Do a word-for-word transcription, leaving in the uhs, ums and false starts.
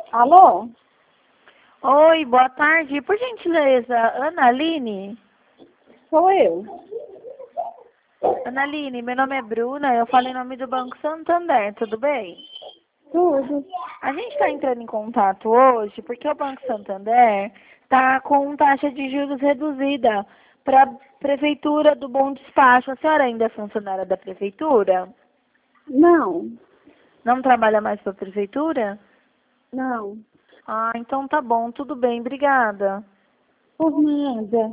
Alô? Oi, boa tarde. Por gentileza, Ana Aline? Sou eu. Ana Aline, meu nome é Bruna, eu falo em nome do Banco Santander, tudo bem? Tudo. A gente está entrando em contato hoje porque o Banco Santander está com taxa de juros reduzida para a Prefeitura do Bom Despacho. A senhora ainda é funcionária da Prefeitura? Não, Não trabalha mais para a Prefeitura? não. Ah, então tá bom, tudo bem, obrigada. Por nada.